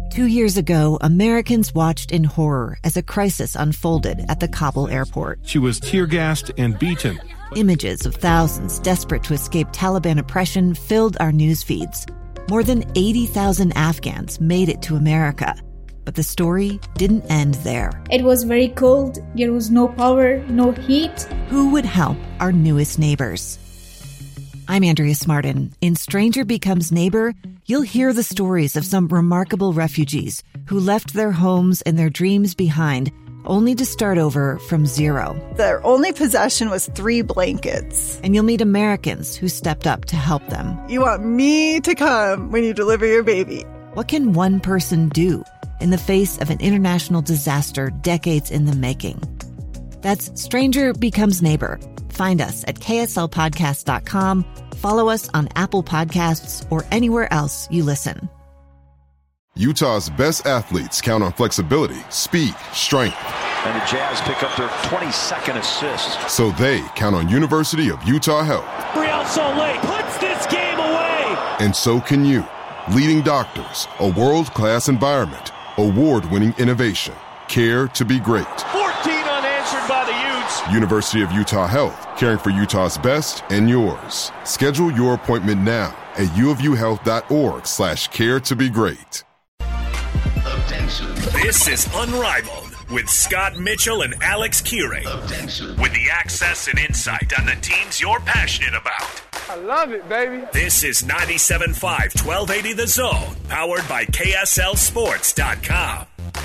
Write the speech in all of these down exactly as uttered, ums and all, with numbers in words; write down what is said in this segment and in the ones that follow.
Two years ago, Americans watched in horror as a crisis unfolded at the Kabul airport. She was tear-gassed and beaten. Images of thousands desperate to escape Taliban oppression filled our news feeds. More than eighty thousand Afghans made it to America. But the story didn't end there. It was very cold. There was no power, no heat. Who would help our newest neighbors? I'm Andrea Smartin. In Stranger Becomes Neighbor, you'll hear the stories of some remarkable refugees who left their homes and their dreams behind, only to start over from zero. Their only possession was three blankets. And you'll meet Americans who stepped up to help them. You want me to come when you deliver your baby. What can one person do in the face of an international disaster decades in the making? That's Stranger Becomes Neighbor. Find us at K S L podcast dot com. Follow us on Apple Podcasts or anywhere else you listen. Utah's best athletes count on flexibility, speed, strength. And the Jazz pick up their twenty-second assist. So they count on University of Utah Health. Real Salt Lake puts this game away. And so can you. Leading doctors, a world-class environment, award-winning innovation, care to be great. fourteen unanswered by the Utes. University of Utah Health, caring for Utah's best and yours. Schedule your appointment now at uofuhealth.org slash care to be great. This is Unrivaled with Scott Mitchell and Alex Kirey. With the access and insight on the teams you're passionate about. I love it, baby. This is ninety-seven point five, twelve eighty The Zone, powered by K S L sports dot com.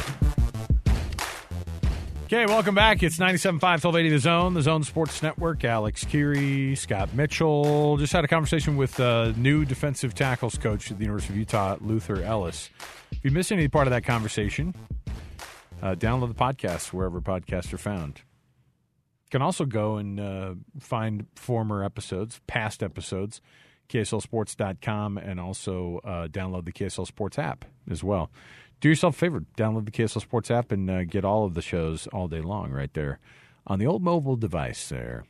Okay, welcome back. It's ninety-seven point five, twelve eighty The Zone, the Zone Sports Network. Alex Kirey, Scott Mitchell. Just had a conversation with uh, new defensive tackles coach at the University of Utah, Luther Ellis. If you missed any part of that conversation, uh, download the podcast wherever podcasts are found. You can also go and uh, find former episodes, past episodes, K S L sports dot com, and also uh, download the K S L Sports app as well. Do yourself a favor, download the K S L Sports app and uh, get all of the shows all day long right there on the old mobile device there.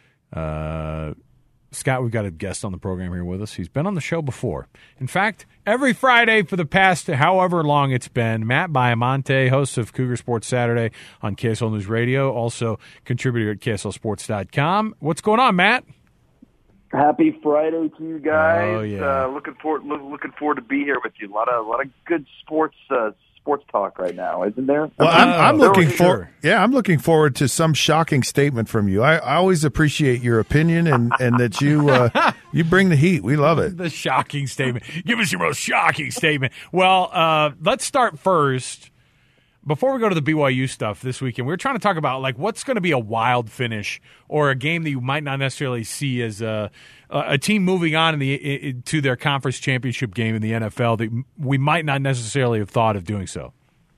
Uh, Scott, we've got a guest on the program here with us. He's been on the show before. In fact, every Friday for the past however long it's been, Matt Baiamonte, host of Cougar Sports Saturday on K S L News Radio, also contributor at K S L sports dot com. What's going on, Matt? Happy Friday to you guys! Oh, yeah. uh, looking forward, look, looking forward to be here with you. A lot of, a lot of good sports, uh, sports talk right now, isn't there? Well, I'm, I'm looking sure. for, yeah, I'm looking forward to some shocking statement from you. I, I always appreciate your opinion and, and that you uh, you bring the heat. We love it. The shocking statement. Give us your most shocking statement. Well, uh, let's start first. Before we go to the B Y U stuff this weekend, we were trying to talk about like what's going to be a wild finish or a game that you might not necessarily see as a, a team moving on in the in, to their conference championship game in the N F L that we might not necessarily have thought of doing so.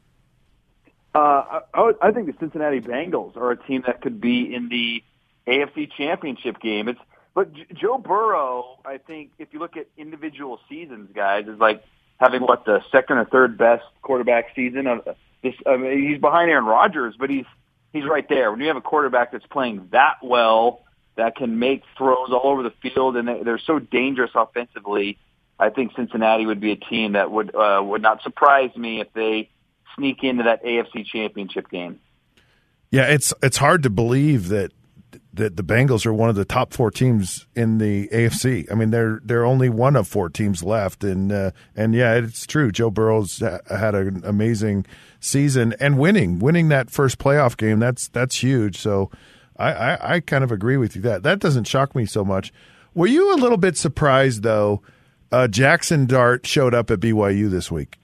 Uh, I, I, would, I think the Cincinnati Bengals are a team that could be in the A F C Championship game. It's but J- Joe Burrow, I think, if you look at individual seasons, guys, is like having what the second or third best quarterback season of. This, I mean, he's behind Aaron Rodgers, but he's he's right there. When you have a quarterback that's playing that well, that can make throws all over the field, and they, they're so dangerous offensively, I think Cincinnati would be a team that would uh, would not surprise me if they sneak into that A F C Championship game. Yeah, it's it's hard to believe that that the Bengals are one of the top four teams in the A F C. I mean, they're they're only one of four teams left, and uh, and yeah, it's true. Joe Burrow's had an amazing season and winning winning that first playoff game. That's that's huge. So I, I, I kind of agree with you that that doesn't shock me so much. Were you a little bit surprised though? Uh, Jackson Dart showed up at B Y U this week.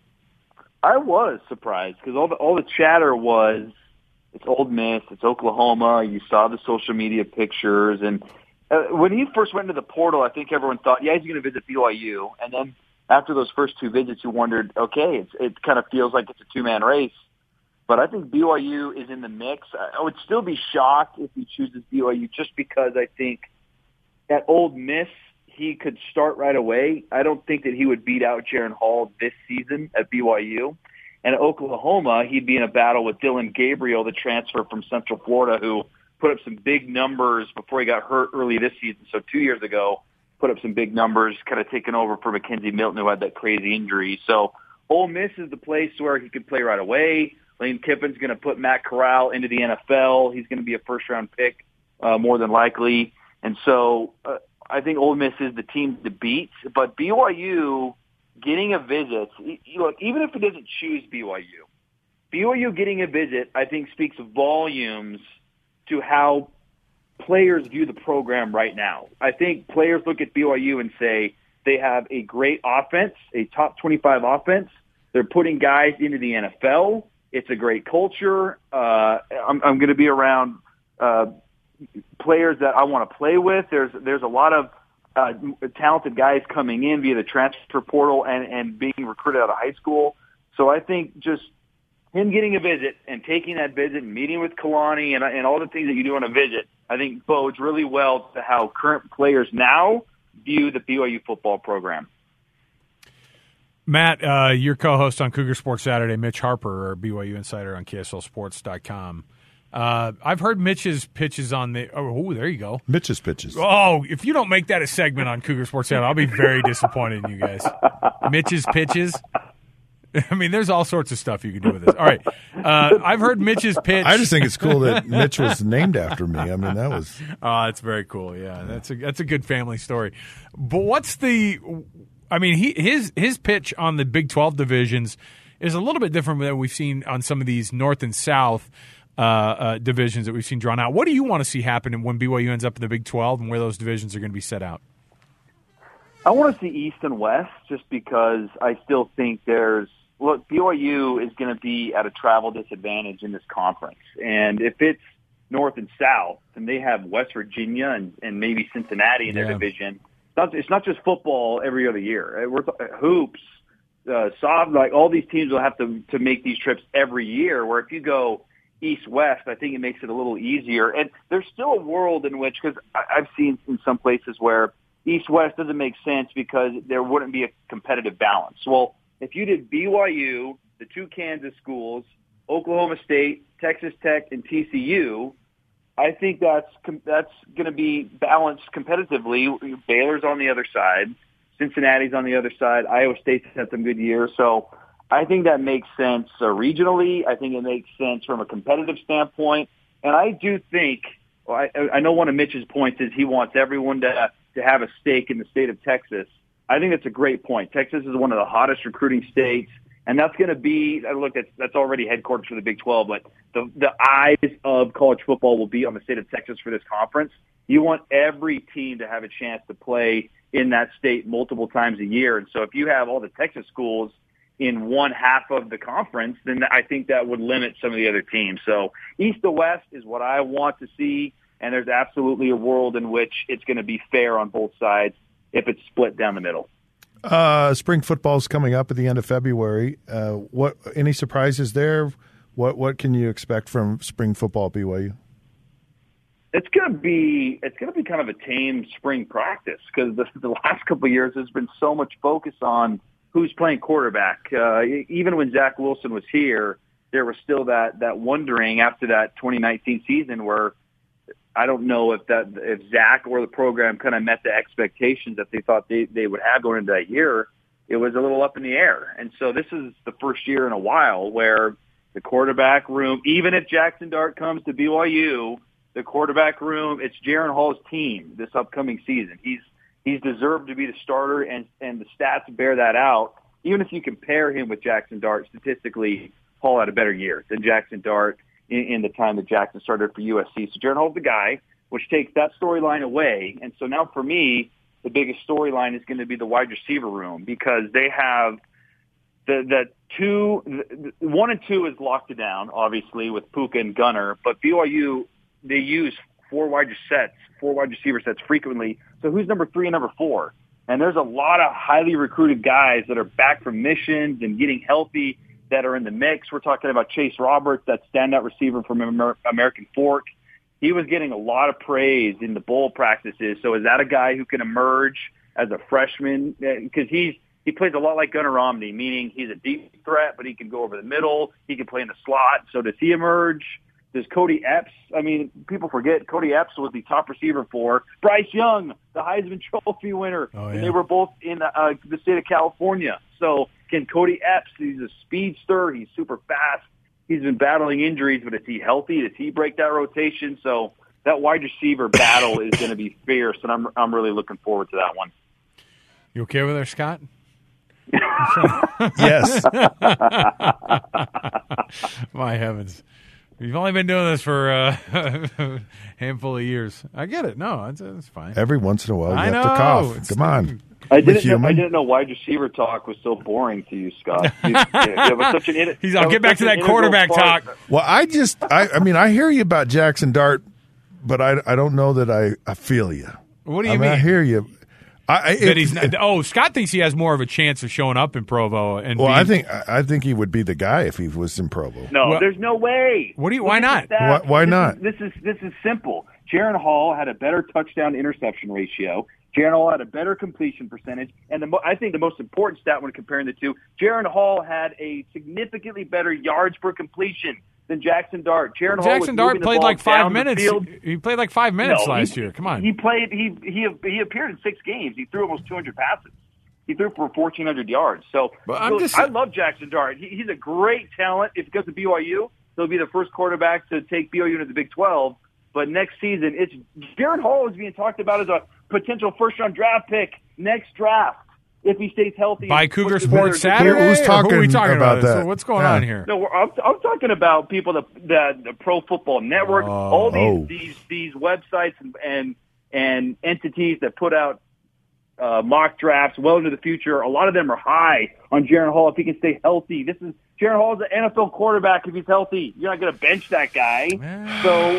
I was surprised because all the all the chatter was. It's Ole Miss. It's Oklahoma. You saw the social media pictures. And uh, when he first went into the portal, I think everyone thought, yeah, he's going to visit B Y U. And then after those first two visits, you wondered, okay, it's, it kind of feels like it's a two-man race. But I think B Y U is in the mix. I would still be shocked if he chooses B Y U just because I think at Ole Miss he could start right away. I don't think that he would beat out Jaren Hall this season at B Y U. And at Oklahoma, he'd be in a battle with Dylan Gabriel, the transfer from Central Florida, who put up some big numbers before he got hurt early this season. So two years ago, put up some big numbers, kind of taking over for Mackenzie Milton, who had that crazy injury. So Ole Miss is the place where he could play right away. Lane Kiffin's going to put Matt Corral into the N F L. He's going to be a first-round pick uh, more than likely. And so uh, I think Ole Miss is the team to beat. But B Y U getting a visit, look, even if it doesn't choose B Y U, B Y U getting a visit, I think, speaks volumes to how players view the program right now. I think players look at B Y U and say they have a great offense, a top twenty-five offense. They're putting guys into the N F L. It's a great culture. Uh, I'm, I'm going to be around uh, players that I want to play with. There's there's a lot of uh, talented guys coming in via the transfer portal and, and being recruited out of high school. So I think just him getting a visit and taking that visit and meeting with Kalani and, and all the things that you do on a visit, I think bodes really well to how current players now view the B Y U football program. Matt, uh, your co-host on Cougar Sports Saturday, Mitch Harper, our B Y U insider on K S L Sports dot com. Uh, I've heard Mitch's pitches on the oh, – ooh, there you go. Mitch's pitches. Oh, if you don't make that a segment on Cougar Sports Saturday, I'll be very disappointed in you guys. Mitch's pitches. I mean, there's all sorts of stuff you can do with this. All right. Uh, I've heard Mitch's pitch. I just think it's cool that Mitch was named after me. I mean, that was – Oh, that's very cool. Yeah, that's a, that's a good family story. But what's the – I mean, he, his his pitch on the Big twelve divisions is a little bit different than we've seen on some of these North and South uh, uh, divisions that we've seen drawn out. What do you want to see happen when B Y U ends up in the Big twelve and where those divisions are going to be set out? I want to see East and West just because I still think there's – look, B Y U is going to be at a travel disadvantage in this conference. And if it's North and South, then they have West Virginia and, and maybe Cincinnati in their Yeah. division. It's not, it's not just football every other year. We're hoops, uh, soft, like all these teams will have to to make these trips every year. Where if you go East West, I think it makes it a little easier. And there's still a world in which, because I've seen in some places where East West doesn't make sense because there wouldn't be a competitive balance. Well, if you did B Y U, the two Kansas schools, Oklahoma State, Texas Tech, and T C U. I think that's that's going to be balanced competitively. Baylor's on the other side. Cincinnati's on the other side. Iowa State's had some good years. So I think that makes sense uh, regionally. I think it makes sense from a competitive standpoint. And I do think, well, I, I know one of Mitch's points is he wants everyone to, to have a stake in the state of Texas. I think that's a great point. Texas is one of the hottest recruiting states. And that's going to be, look, that's, that's already headquarters for the Big twelve, but the, the eyes of college football will be on the state of Texas for this conference. You want every team to have a chance to play in that state multiple times a year. And so if you have all the Texas schools in one half of the conference, then I think that would limit some of the other teams. So East to West is what I want to see, and there's absolutely a world in which it's going to be fair on both sides if it's split down the middle. Uh, spring football is coming up at the end of February. Uh, what any surprises there? What what can you expect from spring football at B Y U? It's going to be it's going to be kind of a tame spring practice because the, the last couple of years there's been so much focus on who's playing quarterback. Uh, even when Zach Wilson was here, there was still that that wondering after that twenty nineteen season where I don't know if that if Zach or the program kind of met the expectations that they thought they, they would have going into that year. It was a little up in the air. And so this is the first year in a while where the quarterback room, even if Jackson Dart comes to B Y U, the quarterback room, it's Jaron Hall's team this upcoming season. He's he's deserved to be the starter, and, and the stats bear that out. Even if you compare him with Jackson Dart, statistically, Hall had a better year than Jackson Dart in, in the time that Jackson started for U S C. So Jaron Hall's the guy, which takes that storyline away. And so now for me, the biggest storyline is going to be the wide receiver room because they have the, the two, the, one and two is locked down, obviously, with Puka and Gunner. But B Y U, they use four wide sets, four wide receiver sets frequently. So who's number three and number four? And there's a lot of highly recruited guys that are back from missions and getting healthy that are in the mix. We're talking about Chase Roberts, that standout receiver from Amer- American Fork. He was getting a lot of praise in the bowl practices. So is that a guy who can emerge as a freshman? Because he's he plays a lot like Gunnar Romney, meaning he's a deep threat, but he can go over the middle. He can play in the slot. So does he emerge? Does Cody Epps? I mean, people forget Cody Epps was the top receiver for Bryce Young, the Heisman Trophy winner. Oh, yeah. And they were both in uh, the state of California. So Can Cody Epps, he's a speedster. He's super fast. He's been battling injuries, but is he healthy? Does he break that rotation? So that wide receiver battle is going to be fierce, and I'm I'm really looking forward to that one. You okay with her, Scott? Yes. My heavens. You've only been doing this for uh, a handful of years. I get it. No, it's, it's fine. Every once in a while, you I have know. to cough. It's Come on. I didn't, know, human. I didn't know wide receiver talk was so boring to you, Scott. You, you have such an in, He's, I'll get back to that quarterback part. talk. Well, I just, I, I mean, I hear you about Jackson Dart, but I, I don't know that I, I feel you. What do you I mean, mean? I hear you. I, That it, he's not, it, oh, Scott thinks he has more of a chance of showing up in Provo. And well, being, I think I think he would be the guy if he was in Provo. No, Well, there's no way. What do you? Look Why at the not? stats. Why, why This not? Is, this is this is simple. Jaron Hall had a better touchdown interception ratio. Jaron Hall had a better completion percentage, and the mo- I think the most important stat when comparing the two, Jaron Hall had a significantly better yards per completion than Jackson Dart. Jaron Hall Jackson was Dart moving the played ball like five down the minutes. field. He played like five minutes No, last he, year. Come on. He played. He he he appeared in six games. He threw almost two hundred passes. He threw for fourteen hundred yards. So But I'm look, just- I love Jackson Dart. He, he's a great talent. If he goes to B Y U, he'll be the first quarterback to take B Y U into the Big twelve. But next season, it's Jaron Hall is being talked about as a potential first-round draft pick next draft if he stays healthy. By and Cougar puts Sports together- Saturday? Who's Or talking who are we talking about about? that? So what's going Yeah. on here? No, we're, I'm, I'm talking about people that the, the Pro Football Network, all these Oh. these these websites and and, and entities that put out uh, mock drafts well into the future. A lot of them are high on Jaron Hall if he can stay healthy. This is Jaron Hall is an N F L quarterback if he's healthy. You're not going to bench that guy. So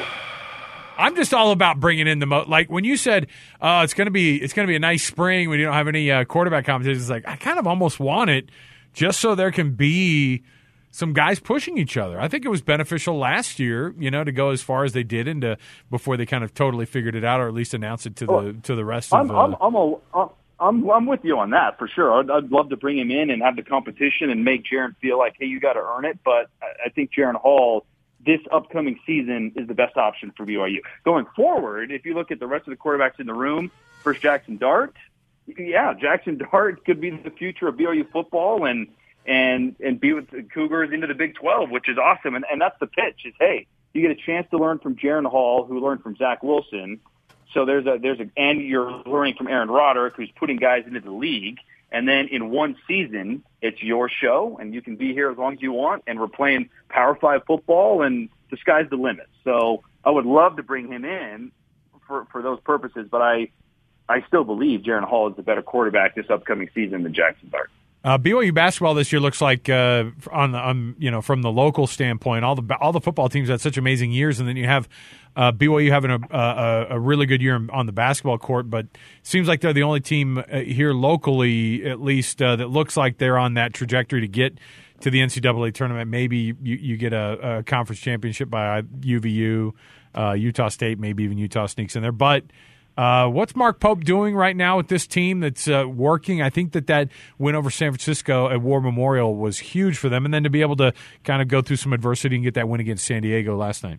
I'm just all about bringing in the mo- like when you said uh, it's going to be it's going to be a nice spring when you don't have any uh, quarterback competition. It's like I kind of almost want it just so there can be some guys pushing each other. I think it was beneficial last year, you know, to go as far as they did into before they kind of totally figured it out, or at least announced it to Well, the to the rest I'm of. Uh, I'm I'm, a, I'm I'm with you on that for sure. I'd, I'd love to bring him in and have the competition and make Jaron feel like, hey, you got to earn it. But I, I think Jaron Hall this upcoming season is the best option for B Y U. Going forward, if you look at the rest of the quarterbacks in the room, first Jackson Dart, yeah, Jackson Dart could be the future of B Y U football and and and be with the Cougars into the Big twelve, which is awesome. And, and that's the pitch is, hey, you get a chance to learn from Jaron Hall, who learned from Zach Wilson. So there's a there's a and you're learning from Aaron Roderick, who's putting guys into the league. And then in one season, it's your show, and you can be here as long as you want. And we're playing Power Five football, and the sky's the limit. So I would love to bring him in for for those purposes. But I I still believe Jaron Hall is the better quarterback this upcoming season than Jackson Dart. Uh, B Y U basketball this year looks like uh, on the on, you know from the local standpoint, all the all the football teams had such amazing years, and then you have uh, B Y U having a, a a really good year on the basketball court. But it seems like they're the only team uh, here locally, at least, uh, that looks like they're on that trajectory to get to the N C double A tournament. Maybe you, you get a, a conference championship by U V U, uh, Utah State, maybe even Utah sneaks in there, but. Uh, what's Mark Pope doing right now with this team that's uh, working? I think that that win over San Francisco at War Memorial was huge for them, and then to be able to kind of go through some adversity and get that win against San Diego last night.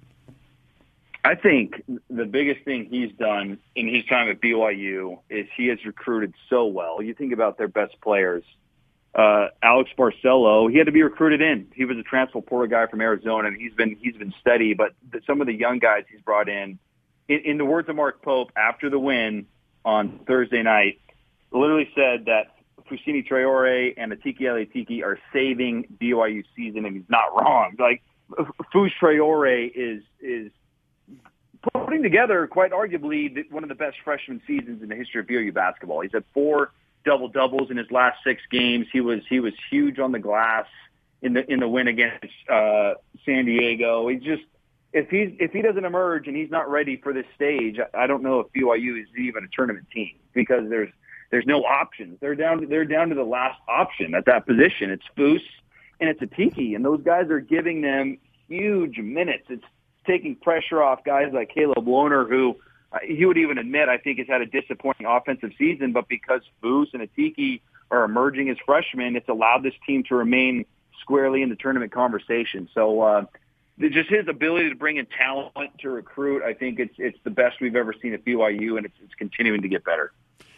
I think the biggest thing he's done in his time at B Y U is he has recruited so well. You think about their best players. Uh, Alex Barcelo, he had to be recruited in. He was a transfer portal guy from Arizona, and he's been he's been steady. But the, some of the young guys he's brought in, in, in the words of Mark Pope after the win on Thursday night, literally said that Fousseyni Traore and Atiki Aleatiki are saving B Y U season, and he's not wrong. Like Fouss Traore is is putting together quite arguably the, one of the best freshman seasons in the history of B Y U basketball. He's had four double doubles in his last six games. He was he was huge on the glass in the in the win against uh, San Diego. He just if he's if he doesn't emerge and he's not ready for this stage, I, I don't know if B Y U is even a tournament team because there's there's no options. They're down to, they're down to the last option at that position. It's Fouss and it's Atiki, and those guys are giving them huge minutes. It's taking pressure off guys like Caleb Lohner, who uh, he would even admit I think has had a disappointing offensive season, but because Fouss and Atiki are emerging as freshmen, it's allowed this team to remain squarely in the tournament conversation. So uh, just his ability to bring in talent to recruit, I think it's it's the best we've ever seen at B Y U, and it's, it's continuing to get better.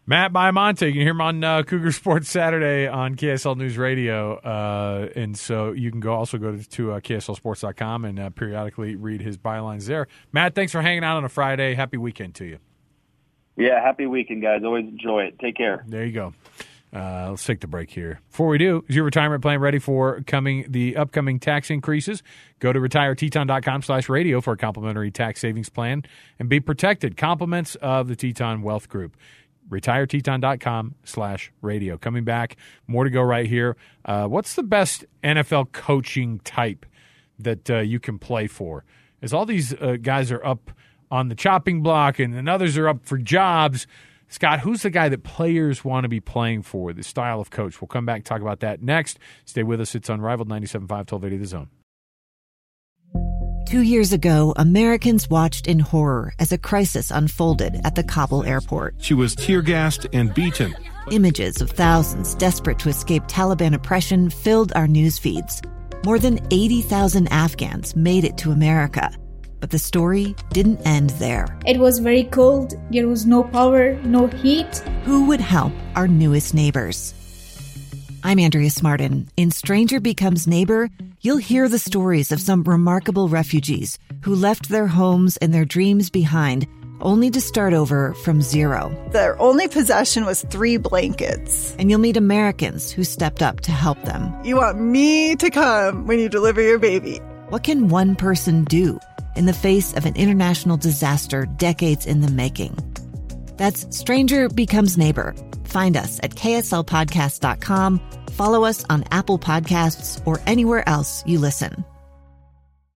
Matt Baiamonte, you can hear him on uh, Cougar Sports Saturday on K S L News Radio. Uh, and so you can go also go to, to uh, K S L sports dot com and uh, periodically read his bylines there. Matt, thanks for hanging out on a Friday. Happy weekend to you. Yeah, happy weekend, guys. Always enjoy it. Take care. There you go. Uh, let's take the break here. Before we do, is your retirement plan ready for coming the upcoming tax increases? Go to retire teton dot com slash radio for a complimentary tax savings plan and be protected. Compliments of the Teton Wealth Group. retire teton dot com slash radio. Coming back, more to go right here. Uh, what's the best N F L coaching type that uh, you can play for? As all these uh, guys are up on the chopping block and, and others are up for jobs, Scott, who's the guy that players want to be playing for, the style of coach? We'll come back and talk about that next. Stay with us. It's Unrivaled, ninety-seven point five, twelve eighty The Zone. Two years ago, Americans watched in horror as a crisis unfolded at the Kabul airport. She was tear-gassed and beaten. Images of thousands desperate to escape Taliban oppression filled our news feeds. More than eighty thousand Afghans made it to America. But the story didn't end there. It was very cold. There was no power, no heat. Who would help our newest neighbors? I'm Andrea Smartin. In Stranger Becomes Neighbor, you'll hear the stories of some remarkable refugees who left their homes and their dreams behind, only to start over from zero. Their only possession was three blankets. And you'll meet Americans who stepped up to help them. You want me to come when you deliver your baby. What can one person do in the face of an international disaster decades in the making? That's Stranger Becomes Neighbor. Find us at K S L podcast dot com. Follow us on Apple Podcasts or anywhere else you listen.